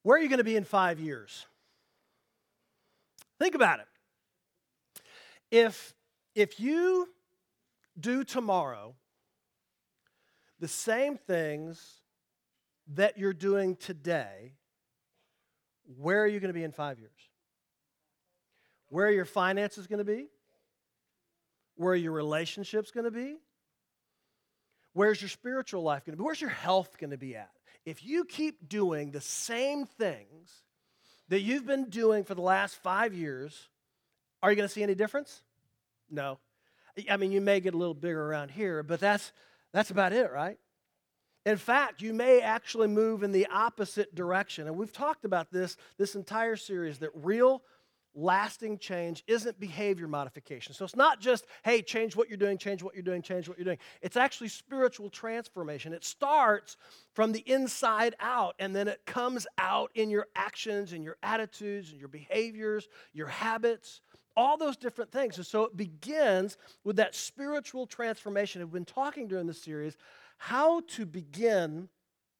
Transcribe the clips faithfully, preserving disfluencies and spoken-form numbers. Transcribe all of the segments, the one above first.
Where are you going to be in five years? Think about it. If, if you do tomorrow the same things that you're doing today, where are you going to be in five years? Where are your finances going to be? Where are your relationships going to be? Where's your spiritual life going to be? Where's your health going to be at? If you keep doing the same things that you've been doing for the last five years, are you going to see any difference? No. I mean, you may get a little bigger around here, but that's that's about it, right? In fact, you may actually move in the opposite direction. And we've talked about this this entire series, that real lasting change isn't behavior modification. So it's not just, hey, change what you're doing, change what you're doing, change what you're doing. It's actually spiritual transformation. It starts from the inside out, and then it comes out in your actions and your attitudes and your behaviors, your habits, all those different things. And so it begins with that spiritual transformation. We've been talking during this series how to begin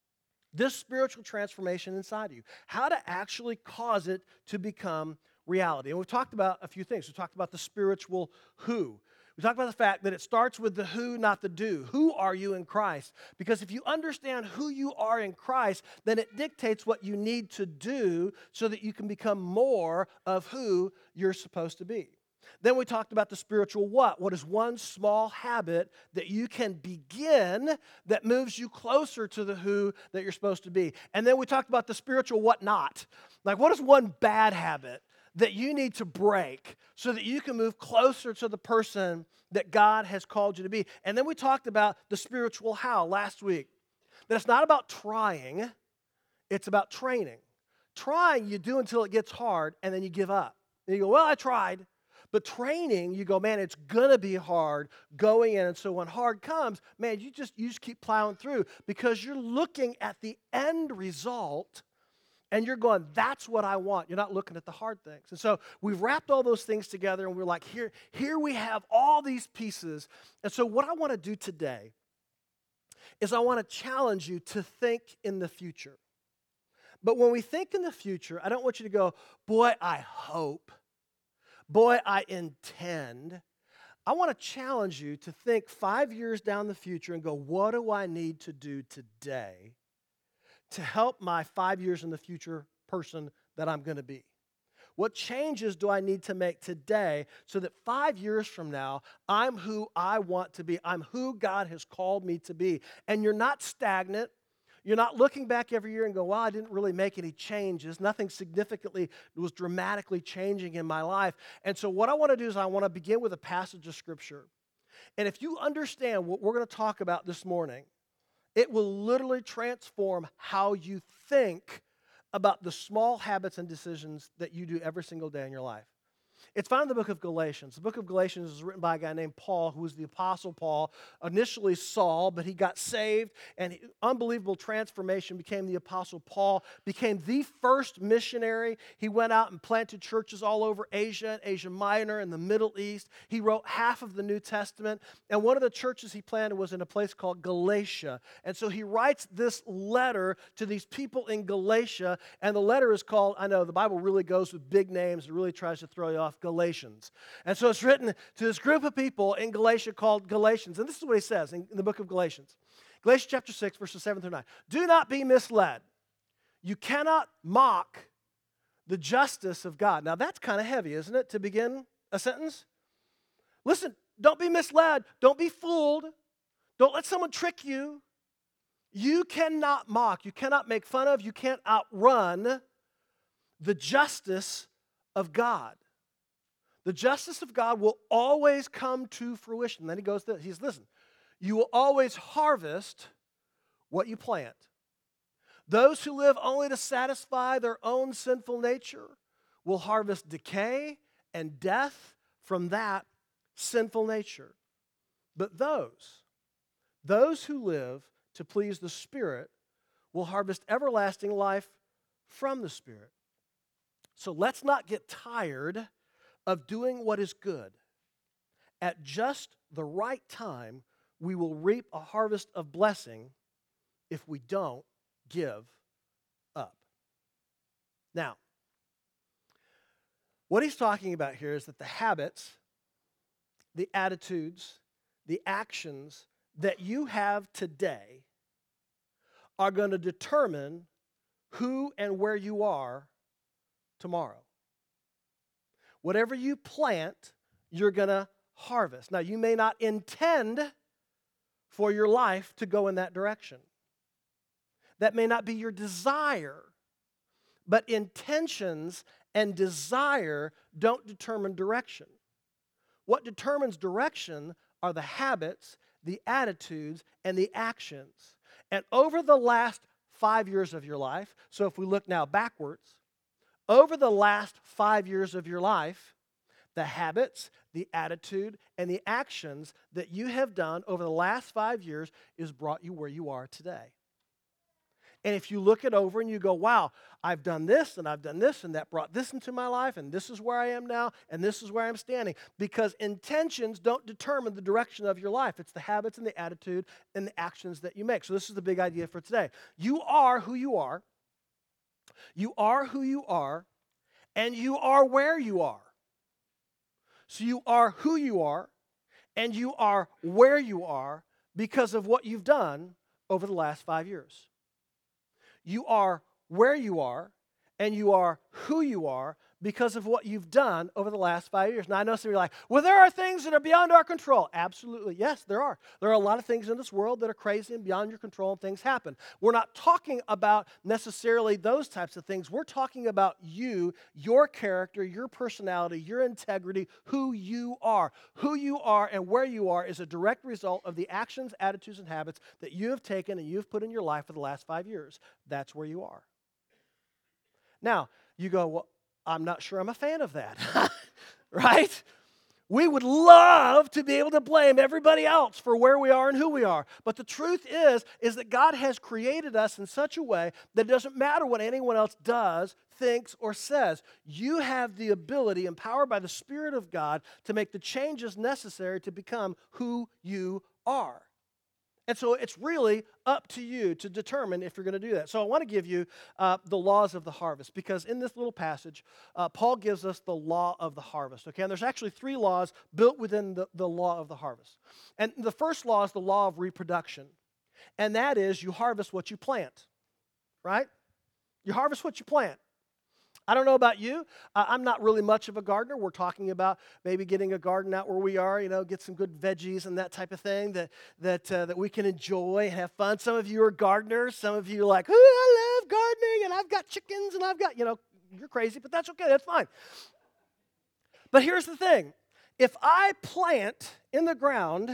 this spiritual transformation inside of you, how to actually cause it to become reality. And we've talked about a few things. We talked about the spiritual who. We talked about the fact that it starts with the who, not the do. Who are you in Christ? Because if you understand who you are in Christ, then it dictates what you need to do so that you can become more of who you're supposed to be. Then we talked about the spiritual what. What is one small habit that you can begin that moves you closer to the who that you're supposed to be? And then we talked about the spiritual what not. Like, what is one bad habit that you need to break so that you can move closer to the person that God has called you to be? And then we talked about the spiritual how last week. That it's not about trying, it's about training. Trying, you do until it gets hard, and then you give up. And you go, well, I tried. But training, you go, man, it's going to be hard going in. And so when hard comes, man, you just, you just keep plowing through because you're looking at the end result and you're going, that's what I want. You're not looking at the hard things. And so we've wrapped all those things together, and we're like, here, here we have all these pieces. And so what I want to do today is I want to challenge you to think in the future. But when we think in the future, I don't want you to go, boy, I hope. Boy, I intend. I want to challenge you to think five years down the future and go, what do I need to do today to help my five years in the future person that I'm going to be? What changes do I need to make today so that five years from now, I'm who I want to be? I'm who God has called me to be. And you're not stagnant. You're not looking back every year and go, well, I didn't really make any changes. Nothing significantly was dramatically changing in my life. And so what I want to do is I want to begin with a passage of Scripture. And if you understand what we're going to talk about this morning, it will literally transform how you think about the small habits and decisions that you do every single day in your life. It's found in the book of Galatians. The book of Galatians is written by a guy named Paul, who was the Apostle Paul, initially Saul, but he got saved, and he, unbelievable transformation, became the Apostle Paul, became the first missionary. He went out and planted churches all over Asia and Asia Minor and the Middle East. He wrote half of the New Testament, and one of the churches he planted was in a place called Galatia. And so he writes this letter to these people in Galatia, and the letter is called, I know the Bible really goes with big names, it really tries to throw you off, Galatians. And so it's written to this group of people in Galatia called Galatians. And this is what he says in, in the book of Galatians. Galatians chapter six, verses seven through nine. Do not be misled. You cannot mock the justice of God. Now that's kind of heavy, isn't it, to begin a sentence? Listen, don't be misled. Don't be fooled. Don't let someone trick you. You cannot mock. You cannot make fun of. You can't outrun the justice of God. The justice of God will always come to fruition. Then he goes, to, he's, listen, you will always harvest what you plant. Those who live only to satisfy their own sinful nature will harvest decay and death from that sinful nature. But those, those who live to please the Spirit will harvest everlasting life from the Spirit. So let's not get tired of doing what is good. At just the right time, we will reap a harvest of blessing if we don't give up. Now, what he's talking about here is that the habits, the attitudes, the actions that you have today are going to determine who and where you are tomorrow. Whatever you plant, you're going to harvest. Now, you may not intend for your life to go in that direction. That may not be your desire, but intentions and desire don't determine direction. What determines direction are the habits, the attitudes, and the actions. And over the last five years of your life, so if we look now backwards, over the last five years of your life, the habits, the attitude, and the actions that you have done over the last five years is brought you where you are today. And if you look it over and you go, wow, I've done this and I've done this and that brought this into my life and this is where I am now and this is where I'm standing. Because intentions don't determine the direction of your life. It's the habits and the attitude and the actions that you make. So this is the big idea for today. You are who you are. You are who you are, and you are where you are. So you are who you are, and you are where you are because of what you've done over the last five years. You are where you are, and you are who you are because of what you've done over the last five years. Now, I know some of you are like, well, there are things that are beyond our control. Absolutely. Yes, there are. There are a lot of things in this world that are crazy and beyond your control, and things happen. We're not talking about necessarily those types of things. We're talking about you, your character, your personality, your integrity, who you are. Who you are and where you are is a direct result of the actions, attitudes, and habits that you have taken and you've put in your life for the last five years. That's where you are. Now, you go, well, I'm not sure I'm a fan of that, right? We would love to be able to blame everybody else for where we are and who we are. But the truth is, is that God has created us in such a way that it doesn't matter what anyone else does, thinks, or says. You have the ability, empowered by the Spirit of God, to make the changes necessary to become who you are. And so it's really up to you to determine if you're going to do that. So I want to give you uh, the laws of the harvest, because in this little passage, uh, Paul gives us the law of the harvest. Okay, and there's actually three laws built within the, the law of the harvest. And the first law is the law of reproduction. And that is you harvest what you plant, right? You harvest what you plant. I don't know about you. Uh, I'm not really much of a gardener. We're talking about maybe getting a garden out where we are, you know, get some good veggies and that type of thing that that uh, that we can enjoy and have fun. Some of you are gardeners. Some of you are like, ooh, I love gardening, and I've got chickens, and I've got, you know, you're crazy, but that's okay. That's fine. But here's the thing. If I plant in the ground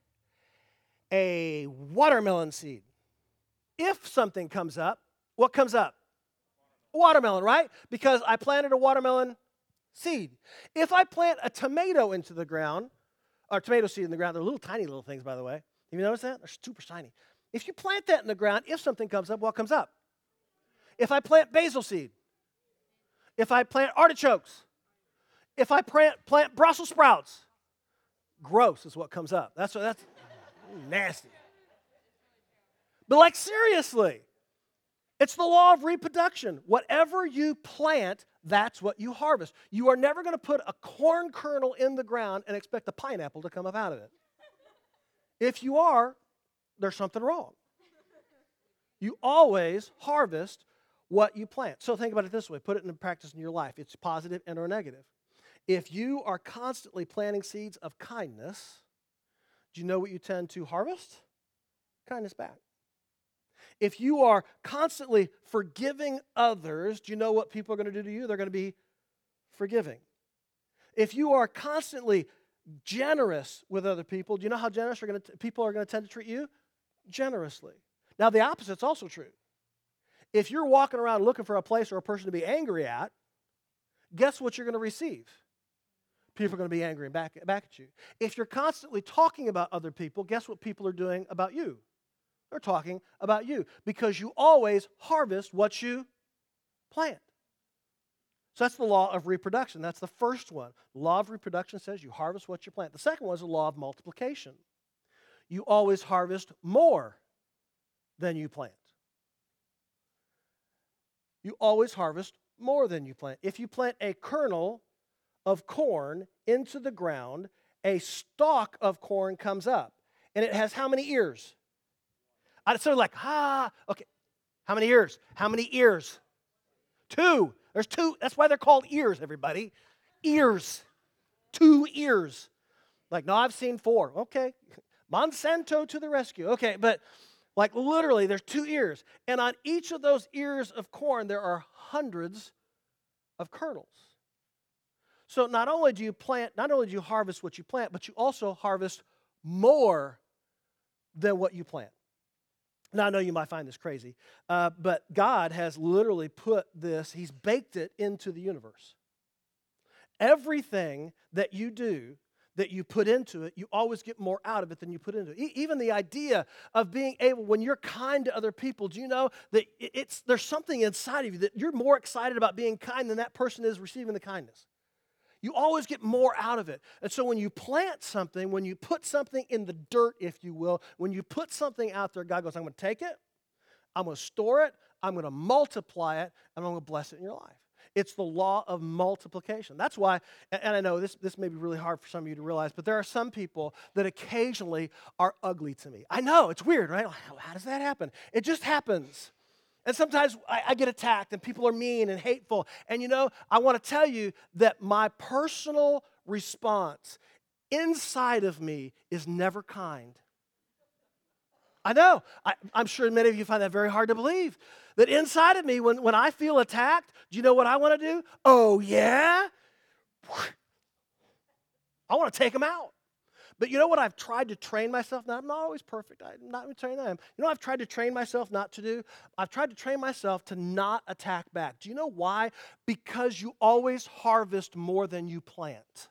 a watermelon seed, if something comes up, what comes up? Watermelon, right? Because I planted a watermelon seed. If I plant a tomato into the ground, or tomato seed in the ground, they're little tiny little things, by the way. Have you noticed that? They're super tiny. If you plant that in the ground, if something comes up, what comes up? If I plant basil seed, if I plant artichokes, if I plant, plant Brussels sprouts, gross is what comes up. That's what, that's nasty. But like seriously, it's the law of reproduction. Whatever you plant, that's what you harvest. You are never going to put a corn kernel in the ground and expect a pineapple to come up out of it. If you are, there's something wrong. You always harvest what you plant. So think about it this way. Put it into practice in your life. It's positive and or negative. If you are constantly planting seeds of kindness, do you know what you tend to harvest? Kindness back. If you are constantly forgiving others, do you know what people are going to do to you? They're going to be forgiving. If you are constantly generous with other people, do you know how generous are going to, people are going to tend to treat you? Generously. Now, the opposite is also true. If you're walking around looking for a place or a person to be angry at, guess what you're going to receive? People are going to be angry back, back at you. If you're constantly talking about other people, guess what people are doing about you? They're talking about you, because you always harvest what you plant. So that's the law of reproduction. That's the first one. The law of reproduction says you harvest what you plant. The second one is the law of multiplication. You always harvest more than you plant. You always harvest more than you plant. If you plant a kernel of corn into the ground, a stalk of corn comes up. And it has how many ears? I sort of like, ah, okay. How many ears? How many ears? Two. There's two. That's why they're called ears, everybody. Ears. Two ears. Like, no, I've seen four. Okay. Monsanto to the rescue. Okay, but like literally, there's two ears. And on each of those ears of corn, there are hundreds of kernels. So not only do you plant, not only do you harvest what you plant, but you also harvest more than what you plant. Now, I know you might find this crazy, uh, but God has literally put this, He's baked it into the universe. Everything that you do, that you put into it, you always get more out of it than you put into it. E- even the idea of being able, when you're kind to other people, do you know that it's there's something inside of you that you're more excited about being kind than that person is receiving the kindness? You always get more out of it. And so when you plant something, when you put something in the dirt, if you will, when you put something out there, God goes, I'm going to take it, I'm going to store it, I'm going to multiply it, and I'm going to bless it in your life. It's the law of multiplication. That's why, and I know this, this may be really hard for some of you to realize, but there are some people that occasionally are ugly to me. I know, it's weird, right? How, how does that happen? It just happens. And sometimes I, I get attacked and people are mean and hateful. And you know, I want to tell you that my personal response inside of me is never kind. I know. I, I'm sure many of you find that very hard to believe. That inside of me, when, when I feel attacked, do you know what I want to do? Oh, yeah? I want to take them out. But you know what I've tried to train myself? Now, I'm not always perfect. I'm not trained I am. You know what I've tried to train myself not to do? I've tried to train myself to not attack back. Do you know why? Because you always harvest more than you plant.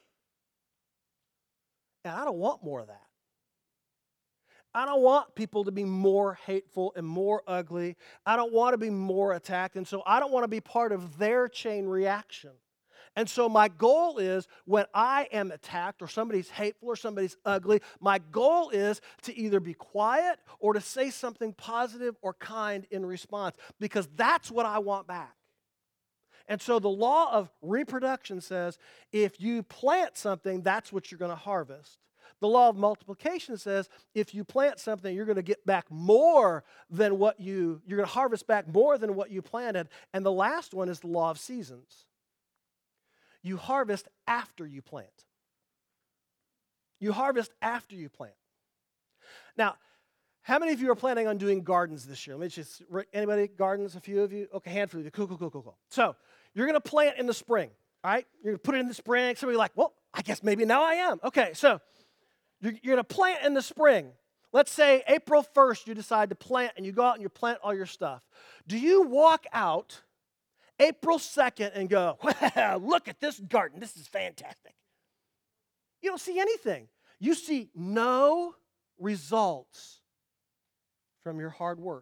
And I don't want more of that. I don't want people to be more hateful and more ugly. I don't want to be more attacked. And so I don't want to be part of their chain reaction. And so my goal is when I am attacked or somebody's hateful or somebody's ugly, my goal is to either be quiet or to say something positive or kind in response, because that's what I want back. And so the law of reproduction says if you plant something, that's what you're going to harvest. The law of multiplication says if you plant something, you're going to get back more than what you, you're going to harvest back more than what you planted. And the last one is the law of seasons. You harvest after you plant. You harvest after you plant. Now, how many of you are planning on doing gardens this year? Let me just, anybody, gardens, a few of you? Okay, handful of you. Cool, cool, cool, cool, cool. So, you're going to plant in the spring, all right? You're going to put it in the spring. Somebody's like, well, I guess maybe now I am. Okay, so, you're, you're going to plant in the spring. Let's say April first you decide to plant and you go out and you plant all your stuff. Do you walk out April second and go, well, look at this garden. This is fantastic. You don't see anything. You see no results from your hard work.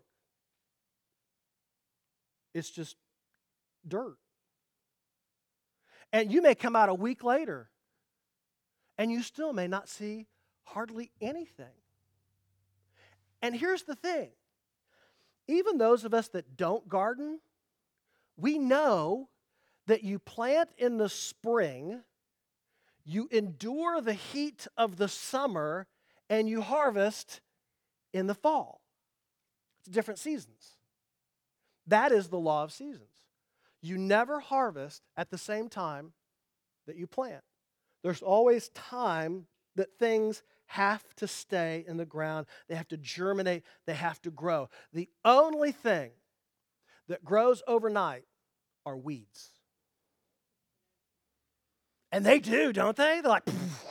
It's just dirt. And you may come out a week later and you still may not see hardly anything. And here's the thing. Even those of us that don't garden, we know that you plant in the spring, you endure the heat of the summer, and you harvest in the fall. It's different seasons. That is the law of seasons. You never harvest at the same time that you plant. There's always time that things have to stay in the ground. They have to germinate. They have to grow. The only thing that grows overnight are weeds. And they do, don't they? They're like, poof.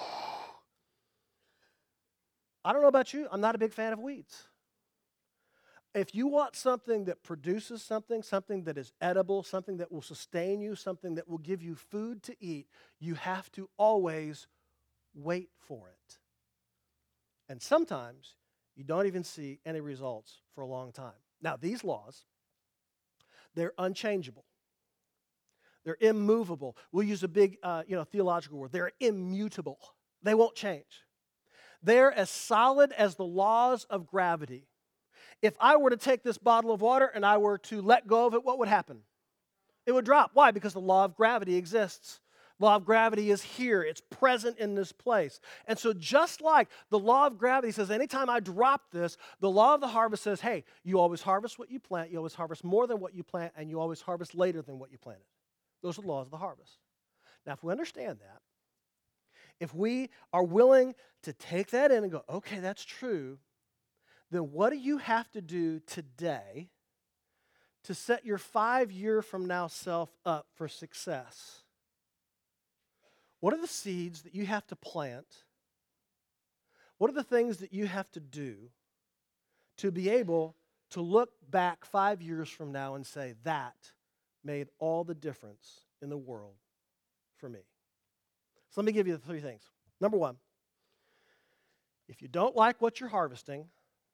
I don't know about you. I'm not a big fan of weeds. If you want something that produces something, something that is edible, something that will sustain you, something that will give you food to eat, you have to always wait for it. And sometimes you don't even see any results for a long time. Now, these laws, they're unchangeable. They're immovable. We'll use a big, uh, you know, theological word. They're immutable. They won't change. They're as solid as the laws of gravity. If I were to take this bottle of water and I were to let go of it, what would happen? It would drop. Why? Because the law of gravity exists. Law of gravity is here. It's present in this place. And so just like the law of gravity says, anytime I drop this, the law of the harvest says, hey, you always harvest what you plant, you always harvest more than what you plant, and you always harvest later than what you planted. Those are the laws of the harvest. Now, if we understand that, if we are willing to take that in and go, okay, that's true, then what do you have to do today to set your five-year from now self up for success? What are the seeds that you have to plant? What are the things that you have to do to be able to look back five years from now and say, that made all the difference in the world for me? So let me give you the three things. Number one, if you don't like what you're harvesting,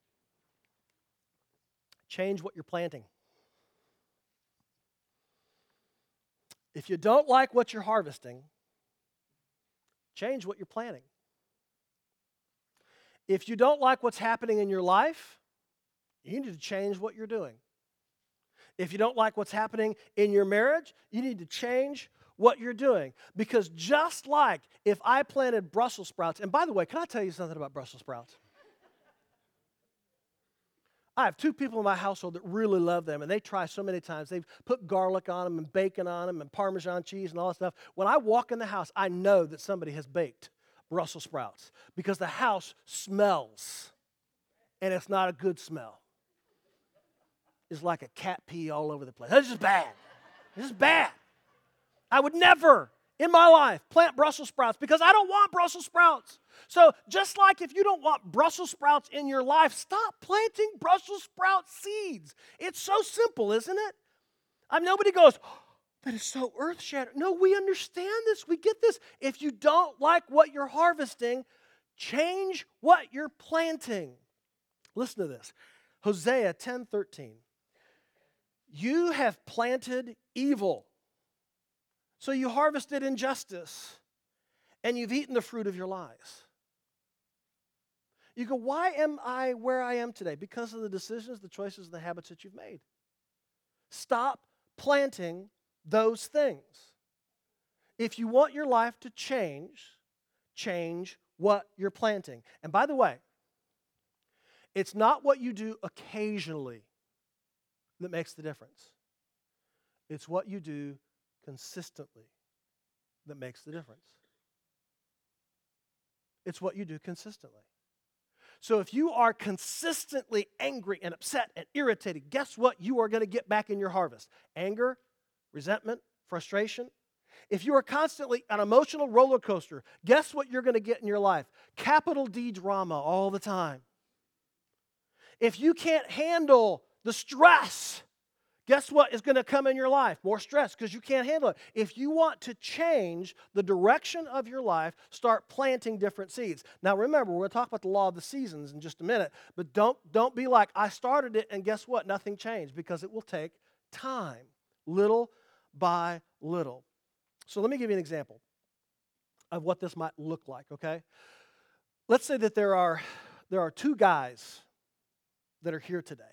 change what you're planting. If you don't like what you're harvesting, change what you're planting. If you don't like what's happening in your life, you need to change what you're doing. If you don't like what's happening in your marriage, you need to change what you're doing. Because just like if I planted Brussels sprouts, and by the way, can I tell you something about Brussels sprouts? I have two people in my household that really love them, and they try so many times. They've put garlic on them and bacon on them and Parmesan cheese and all that stuff. When I walk in the house, I know that somebody has baked Brussels sprouts because the house smells, and it's not a good smell. It's like a cat pee all over the place. This is bad. This is bad. I would never in my life plant Brussels sprouts because I don't want Brussels sprouts. So just like if you don't want Brussels sprouts in your life, stop planting Brussels sprout seeds. It's so simple, isn't it? I mean, nobody goes, oh, that is so earth-shattering. No, we understand this. We get this. If you don't like what you're harvesting, change what you're planting. Listen to this. Hosea ten thirteen. You have planted evil, so you harvested injustice, and you've eaten the fruit of your lies. You go, why am I where I am today? Because of the decisions, the choices, and the habits that you've made. Stop planting those things. If you want your life to change, change what you're planting. And by the way, it's not what you do occasionally that makes the difference. It's what you do consistently that makes the difference. It's what you do consistently. So if you are consistently angry and upset and irritated, guess what you are going to get back in your harvest? Anger, resentment, frustration. If you are constantly an emotional roller coaster, guess what you're going to get in your life? Capital D drama all the time. If you can't handle the stress, guess what is going to come in your life? More stress because you can't handle it. If you want to change the direction of your life, start planting different seeds. Now remember, we're going to talk about the law of the seasons in just a minute, but don't, don't be like, I started it and guess what? Nothing changed, because it will take time, little by little. So let me give you an example of what this might look like, okay? Let's say that there are, there are two guys that are here today.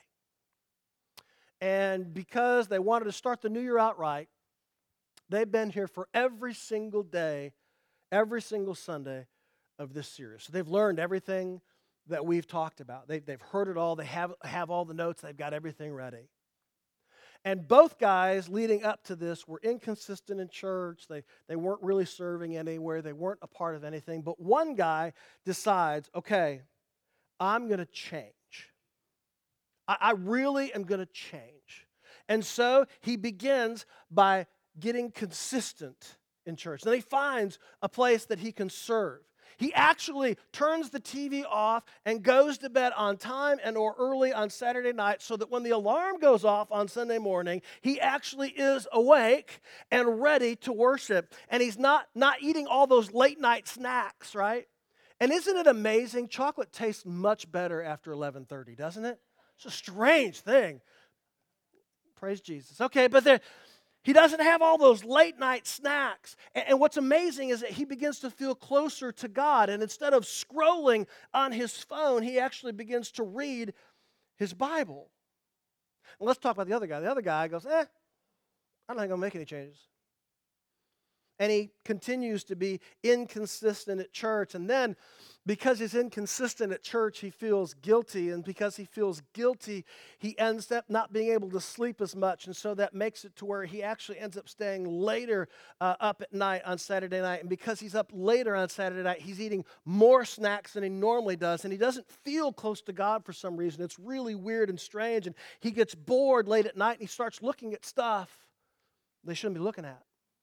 And because they wanted to start the new year out right, they've been here for every single day, every single Sunday of this series. So they've learned everything that we've talked about. They've, they've heard it all. They have, have all the notes. They've got everything ready. And both guys leading up to this were inconsistent in church. They, they weren't really serving anywhere. They weren't a part of anything. But one guy decides, okay, I'm going to change. I really am going to change. And so he begins by getting consistent in church. Then he finds a place that he can serve. He actually turns the T V off and goes to bed on time and or early on Saturday night so that when the alarm goes off on Sunday morning, he actually is awake and ready to worship. And he's not, not eating all those late night snacks, right? And isn't it amazing? Chocolate tastes much better after eleven thirty, doesn't it? It's a strange thing. Praise Jesus. Okay, but there, he doesn't have all those late night snacks. And, and what's amazing is that he begins to feel closer to God. And instead of scrolling on his phone, he actually begins to read his Bible. And let's talk about the other guy. The other guy goes, eh, I'm not going to make any changes. And he continues to be inconsistent at church. And then, because he's inconsistent at church, he feels guilty. And because he feels guilty, he ends up not being able to sleep as much. And so that makes it to where he actually ends up staying later uh, up at night on Saturday night. And because he's up later on Saturday night, he's eating more snacks than he normally does. And he doesn't feel close to God for some reason. It's really weird and strange. And he gets bored late at night and he starts looking at stuff they shouldn't be looking at.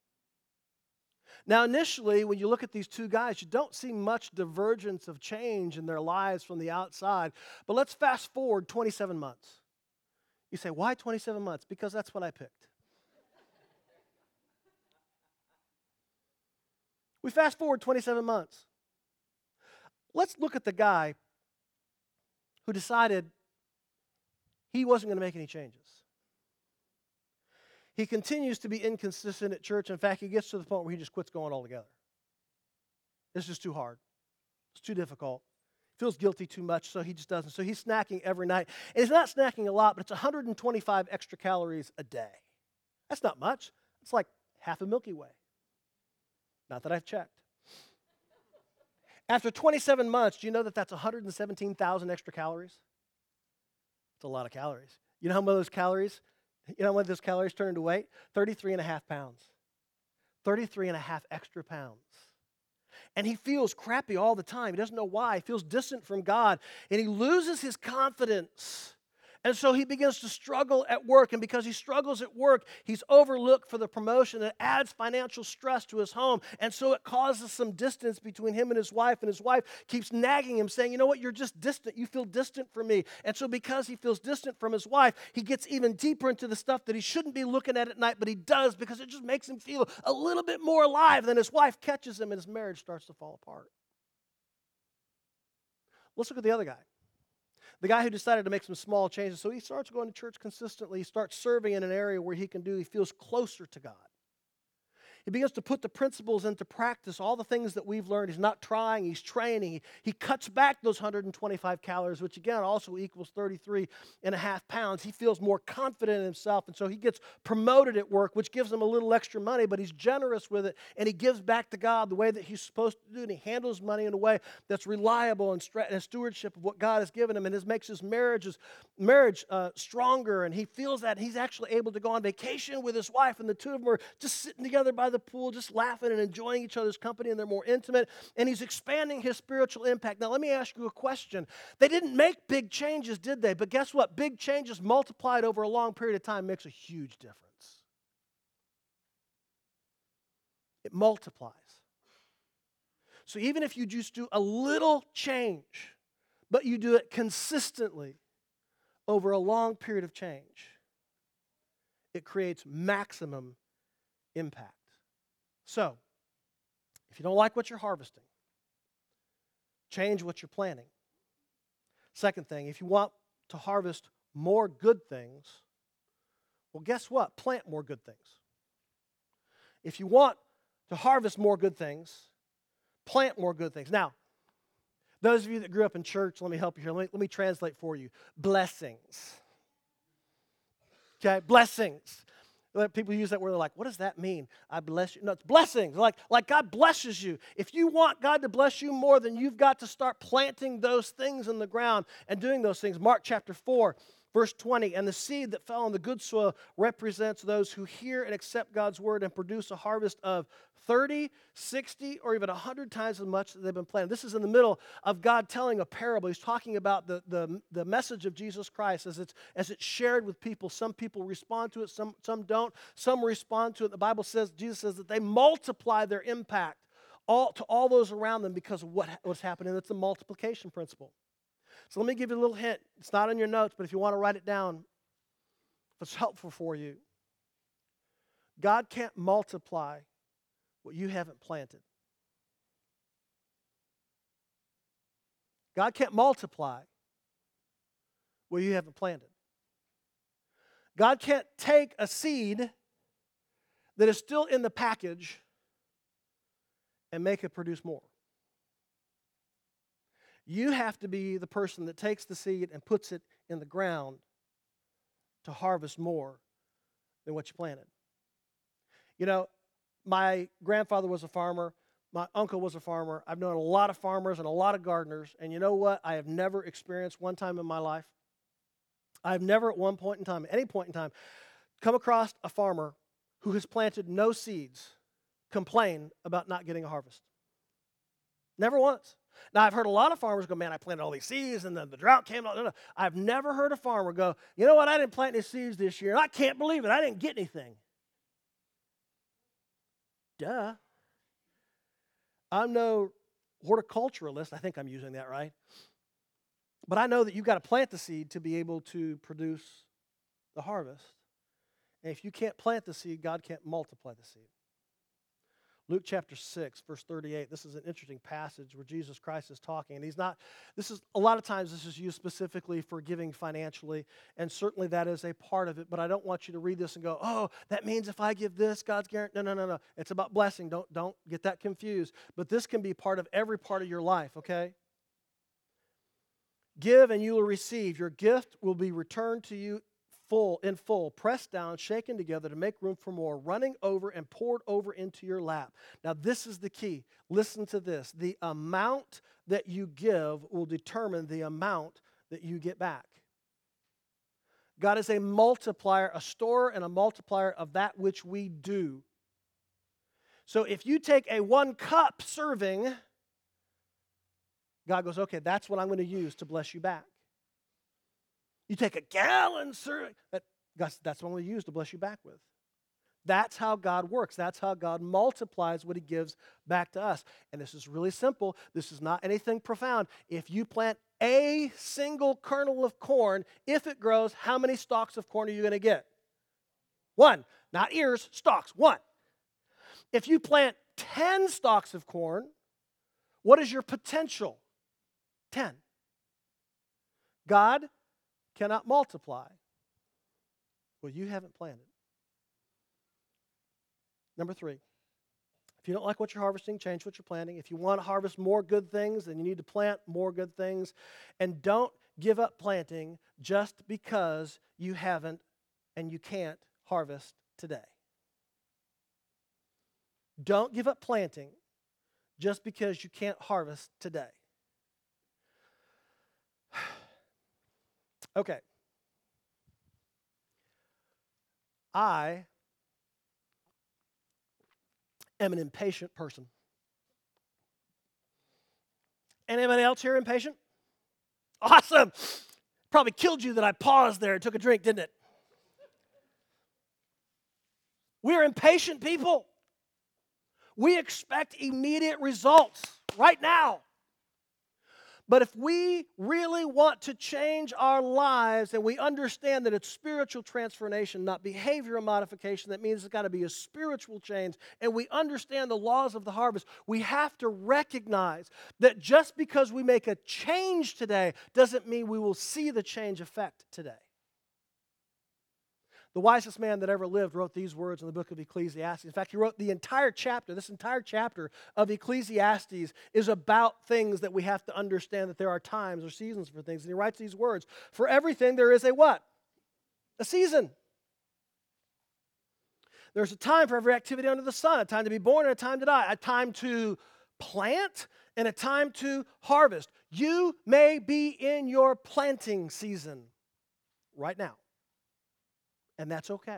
Now, initially, when you look at these two guys, you don't see much divergence of change in their lives from the outside. But let's fast forward twenty-seven months. You say, why twenty-seven months? Because that's what I picked. We fast forward twenty-seven months. Let's look at the guy who decided he wasn't going to make any changes. He continues to be inconsistent at church. In fact, he gets to the point where he just quits going altogether. It's just too hard. It's too difficult. He feels guilty too much, so he just doesn't. So he's snacking every night. And he's not snacking a lot, but it's one hundred twenty-five extra calories a day. That's not much. It's like half a Milky Way. Not that I've checked. After twenty-seven months, do you know that that's one hundred seventeen thousand extra calories? It's a lot of calories. You know how much of those calories? You know what those calories turn into weight? thirty-three and a half pounds. thirty-three and a half extra pounds. And he feels crappy all the time. He doesn't know why. He feels distant from God. And he loses his confidence. And so he begins to struggle at work. And because he struggles at work, he's overlooked for the promotion. It adds financial stress to his home. And so it causes some distance between him and his wife. And his wife keeps nagging him, saying, you know what, you're just distant. You feel distant from me. And so because he feels distant from his wife, he gets even deeper into the stuff that he shouldn't be looking at at night, but he does because it just makes him feel a little bit more alive. Then his wife catches him and his marriage starts to fall apart. Let's look at the other guy. The guy who decided to make some small changes. So he starts going to church consistently. He starts serving in an area where he can do, he feels closer to God. He begins to put the principles into practice, all the things that we've learned. He's not trying, he's training. He, he cuts back those one hundred twenty-five calories, which again also equals thirty-three and a half pounds. He feels more confident in himself, and so he gets promoted at work, which gives him a little extra money, but he's generous with it, and he gives back to God the way that he's supposed to do, and he handles money in a way that's reliable and, stra- and stewardship of what God has given him, and this makes his marriages, marriage uh, stronger, and he feels that he's actually able to go on vacation with his wife, and the two of them are just sitting together by the pool, just laughing and enjoying each other's company, and they're more intimate, and he's expanding his spiritual impact. Now, let me ask you a question. They didn't make big changes, did they? But guess what? Big changes multiplied over a long period of time makes a huge difference. It multiplies. So even if you just do a little change, but you do it consistently over a long period of change, it creates maximum impact. So, if you don't like what you're harvesting, change what you're planting. Second thing, if you want to harvest more good things, well, guess what? Plant more good things. If you want to harvest more good things, plant more good things. Now, those of you that grew up in church, let me help you here. Let me, let me translate for you. Blessings. Okay, blessings. People use that word, they're like, what does that mean? I bless you. No, it's blessings. Like, like God blesses you. If you want God to bless you more, then you've got to start planting those things in the ground and doing those things. Mark chapter four, verse twenty, and the seed that fell on the good soil represents those who hear and accept God's word and produce a harvest of thirty, sixty, or even one hundred times as much as they've been planted. This is in the middle of God telling a parable. He's talking about the, the, the message of Jesus Christ as it's, as it's shared with people. Some people respond to it, some, some don't. Some respond to it. The Bible says, Jesus says that they multiply their impact all, to all those around them because of what, what's happening. It's the multiplication principle. So let me give you a little hint. It's not in your notes, but if you want to write it down, if it's helpful for you, God can't multiply what you haven't planted. God can't multiply what you haven't planted. God can't take a seed that is still in the package and make it produce more. You have to be the person that takes the seed and puts it in the ground to harvest more than what you planted. You know, my grandfather was a farmer. My uncle was a farmer. I've known a lot of farmers and a lot of gardeners. And you know what? I have never experienced one time in my life. I've never at one point in time, any point in time, come across a farmer who has planted no seeds complain about not getting a harvest. Never once. Now, I've heard a lot of farmers go, man, I planted all these seeds, and then the drought came. No, no. I've never heard a farmer go, you know what, I didn't plant any seeds this year, and I can't believe it. I didn't get anything. Duh. I'm no horticulturalist. I think I'm using that right. But I know that you've got to plant the seed to be able to produce the harvest. And if you can't plant the seed, God can't multiply the seed. Luke chapter six, verse thirty-eight, this is an interesting passage where Jesus Christ is talking. And he's not, this is, a lot of times this is used specifically for giving financially, and certainly that is a part of it. But I don't want you to read this and go, oh, that means if I give this, God's guaranteed. No, no, no, no. It's about blessing. Don't, don't get that confused. But this can be part of every part of your life, okay? Give and you will receive. Your gift will be returned to you full, in full, pressed down, shaken together to make room for more, running over and poured over into your lap. Now, this is the key. Listen to this. The amount that you give will determine the amount that you get back. God is a multiplier, a storer and a multiplier of that which we do. So if you take a one cup serving, God goes, okay, that's what I'm going to use to bless you back. You take a gallon serving, that, that's what I'm going to use to bless you back with. That's how God works. That's how God multiplies what he gives back to us. And this is really simple. This is not anything profound. If you plant a single kernel of corn, if it grows, how many stalks of corn are you going to get? One. Not ears, stalks. One. If you plant ten stalks of corn, what is your potential? ten. God cannot multiply what you haven't planted. Number three, if you don't like what you're harvesting, change what you're planting. If you want to harvest more good things, then you need to plant more good things. And don't give up planting just because you haven't and you can't harvest today. Don't give up planting just because you can't harvest today. Okay. I am an impatient person. Anybody else here impatient? Awesome. Probably killed you that I paused there and took a drink, didn't it? We're impatient people. We expect immediate results right now. But if we really want to change our lives and we understand that it's spiritual transformation, not behavioral modification, that means it's got to be a spiritual change, and we understand the laws of the harvest, we have to recognize that just because we make a change today doesn't mean we will see the change effect today. The wisest man that ever lived wrote these words in the book of Ecclesiastes. In fact, he wrote the entire chapter. This entire chapter of Ecclesiastes is about things that we have to understand, that there are times or seasons for things. And he writes these words, for everything there is a what? A season. There's a time for every activity under the sun, a time to be born and a time to die, a time to plant and a time to harvest. You may be in your planting season right now. And that's okay.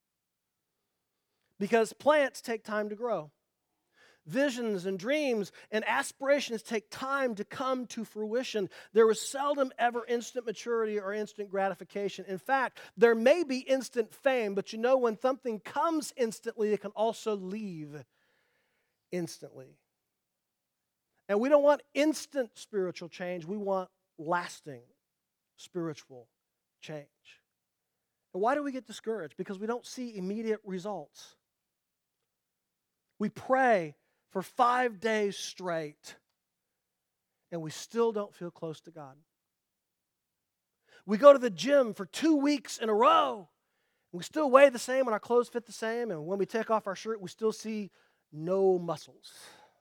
Because plants take time to grow. Visions and dreams and aspirations take time to come to fruition. There is seldom ever instant maturity or instant gratification. In fact, there may be instant fame, but you know when something comes instantly, it can also leave instantly. And we don't want instant spiritual change. We want lasting spiritual change. And why do we get discouraged? Because we don't see immediate results. We pray for five days straight, and we still don't feel close to God. We go to the gym for two weeks in a row, and we still weigh the same, and our clothes fit the same, and when we take off our shirt, we still see no muscles.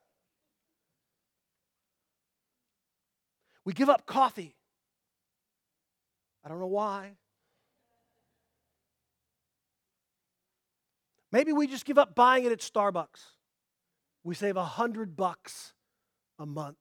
We give up coffee. I don't know why. Maybe we just give up buying it at Starbucks. We save a hundred bucks a month.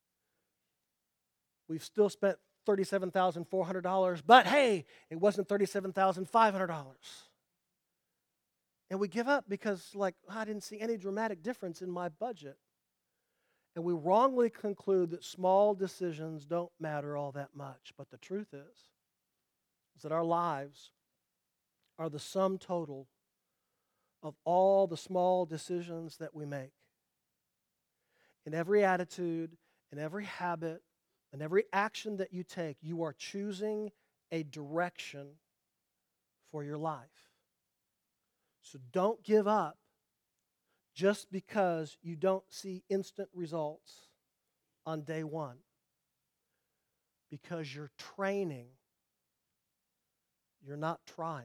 We've still spent thirty-seven thousand four hundred dollars, but hey, it wasn't thirty-seven thousand five hundred dollars. And we give up because, like, I didn't see any dramatic difference in my budget. And we wrongly conclude that small decisions don't matter all that much. But the truth is, is that our lives are the sum total of all the small decisions that we make. In every attitude, in every habit, in every action that you take, you are choosing a direction for your life. So don't give up just because you don't see instant results on day one. Because you're training, you're not trying.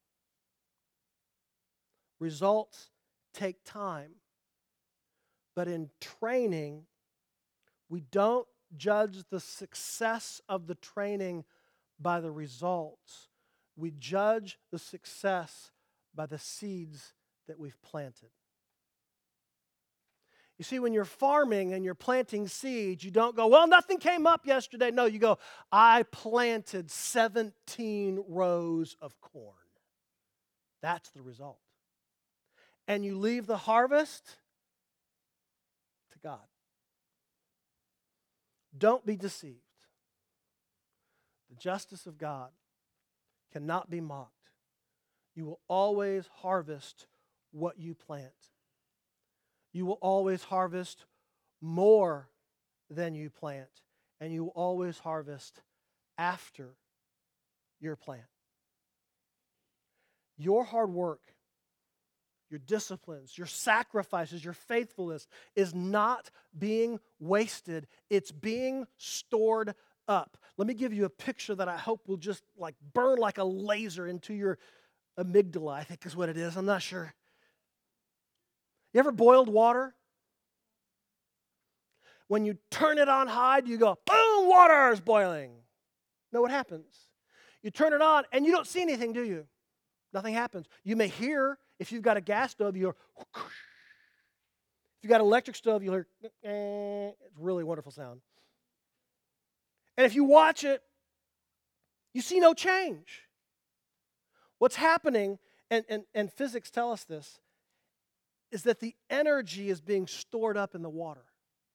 Results take time. But in training, we don't judge the success of the training by the results. We judge the success by the seeds that we've planted. You see, when you're farming and you're planting seeds, you don't go, well, nothing came up yesterday. No, you go, I planted seventeen rows of corn. That's the result. And you leave the harvest to God. Don't be deceived. The justice of God cannot be mocked. You will always harvest what you plant. You will always harvest more than you plant. And you will always harvest after your plant. Your hard work, your disciplines, your sacrifices, your faithfulness is not being wasted. It's being stored up. Let me give you a picture that I hope will just like burn like a laser into your amygdala, I think is what it is. I'm not sure. You ever boiled water? When you turn it on high, you go, boom, water is boiling. No, what happens? You turn it on and you don't see anything, do you? Nothing happens. You may hear, if you've got a gas stove, you hear, if you've got an electric stove, you'll hear, eh. It's a really wonderful sound. And if you watch it, you see no change. What's happening, and, and, and physics tell us this, is that the energy is being stored up in the water.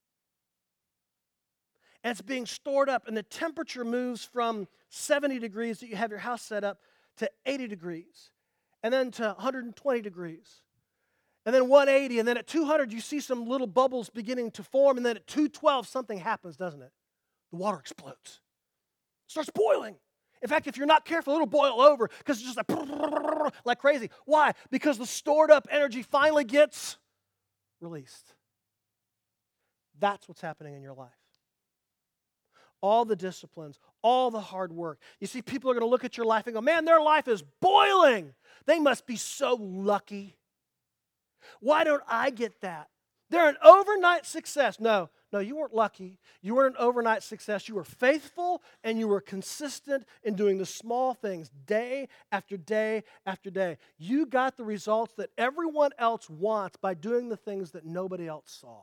And it's being stored up, and the temperature moves from seventy degrees that you have your house set up to eighty degrees, and then to one hundred twenty degrees, and then one hundred eighty, and then at two hundred you see some little bubbles beginning to form, and then at two twelve something happens, doesn't it? The water explodes. It starts boiling. In fact, if you're not careful, it'll boil over because it's just like, like crazy. Why? Because the stored up energy finally gets released. That's what's happening in your life. All the disciplines, all the hard work. You see, people are going to look at your life and go, man, their life is boiling. They must be so lucky. Why don't I get that? They're an overnight success. No, no, you weren't lucky. You weren't an overnight success. You were faithful and you were consistent in doing the small things day after day after day. You got the results that everyone else wants by doing the things that nobody else saw.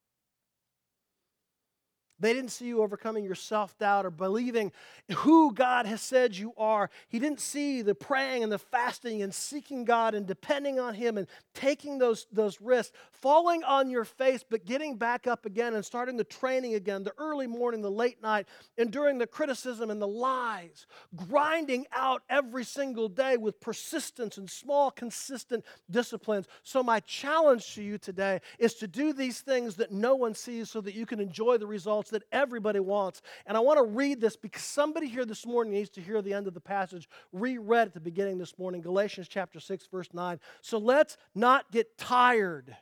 They didn't see you overcoming your self-doubt or believing who God has said you are. He didn't see the praying and the fasting and seeking God and depending on Him and taking those, those risks, falling on your face but getting back up again and starting the training again, the early morning, the late night, enduring the criticism and the lies, grinding out every single day with persistence and small, consistent disciplines. So my challenge to you today is to do these things that no one sees so that you can enjoy the results that everybody wants. And I want to read this because somebody here this morning needs to hear the end of the passage reread at the beginning this morning, Galatians chapter six, verse nine. So let's not get tired.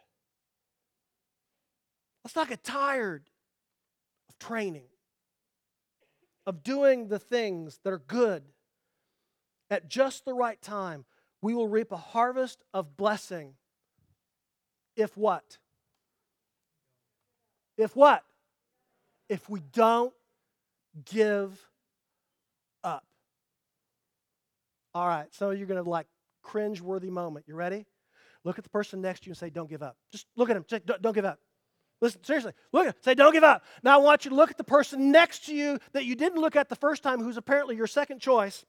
Let's not get tired of training, of doing the things that are good. At just the right time, we will reap a harvest of blessing. If what? If what? If we don't give up. All right, some of you are going to like cringe-worthy moment. You ready? Look at the person next to you and say, don't give up. Just look at him. Say, don't, don't give up. Listen, seriously, look at him. Say, don't give up. Now I want you to look at the person next to you that you didn't look at the first time, who's apparently your second choice.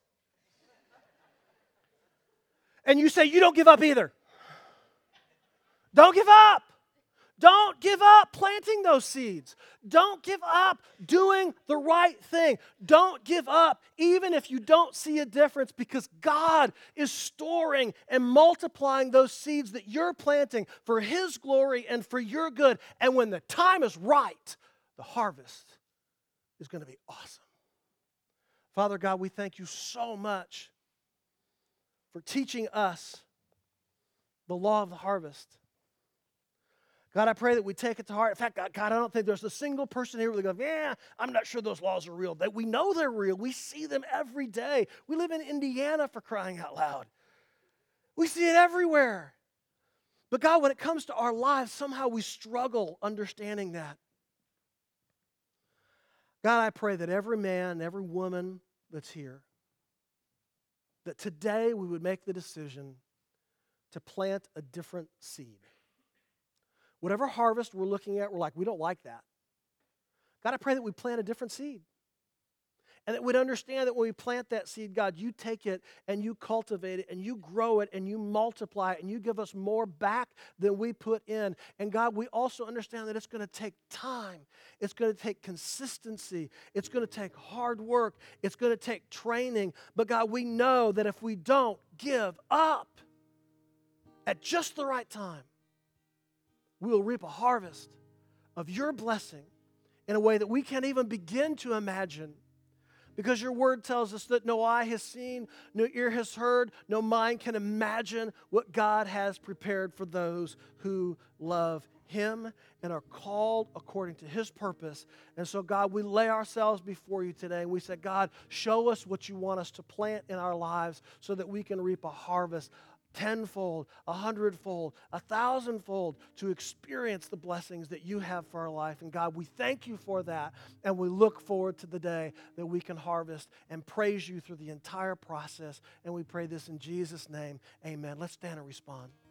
And you say, you don't give up either. Don't give up. Don't give up planting those seeds. Don't give up doing the right thing. Don't give up even if you don't see a difference, because God is storing and multiplying those seeds that you're planting for His glory and for your good. And when the time is right, the harvest is going to be awesome. Father God, we thank you so much for teaching us the law of the harvest. God, I pray that we take it to heart. In fact, God, God, I don't think there's a single person here that goes, yeah, I'm not sure those laws are real. That we know they're real. We see them every day. We live in Indiana, for crying out loud. We see it everywhere. But God, when it comes to our lives, somehow we struggle understanding that. God, I pray that every man, every woman that's here, that today we would make the decision to plant a different seed. Whatever harvest we're looking at, we're like, we don't like that. God, I pray that we plant a different seed. And that we'd understand that when we plant that seed, God, you take it and you cultivate it and you grow it and you multiply it and you give us more back than we put in. And God, we also understand that it's going to take time. It's going to take consistency. It's going to take hard work. It's going to take training. But God, we know that if we don't give up at just the right time, we will reap a harvest of your blessing in a way that we can't even begin to imagine. Because your word tells us that no eye has seen, no ear has heard, no mind can imagine what God has prepared for those who love Him and are called according to His purpose. And so, God, we lay ourselves before you today and we say, God, show us what you want us to plant in our lives so that we can reap a harvest tenfold, a hundredfold, a thousandfold, to experience the blessings that you have for our life. And God, we thank you for that, and we look forward to the day that we can harvest and praise you through the entire process. And we pray this in Jesus' name. Amen. Let's stand and respond.